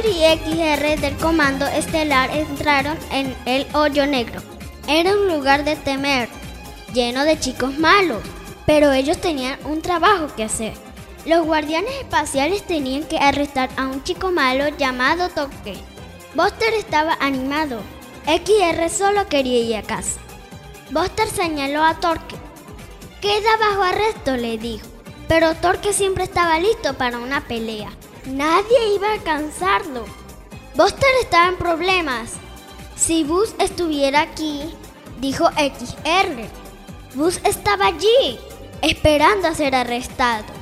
Buster y XR del Comando Estelar entraron en el Hoyo Negro. Era un lugar de temer, lleno de chicos malos, pero ellos tenían un trabajo que hacer. Los guardianes espaciales tenían que arrestar a un chico malo llamado Torque. Buster estaba animado. XR solo quería ir a casa. Buster señaló a Torque. «Queda bajo arresto», le dijo. Pero Torque siempre estaba listo para una pelea. Nadie iba a alcanzarlo. Buster estaba en problemas. «Si Buzz estuviera aquí», dijo XR. Buzz estaba allí, esperando a ser arrestado.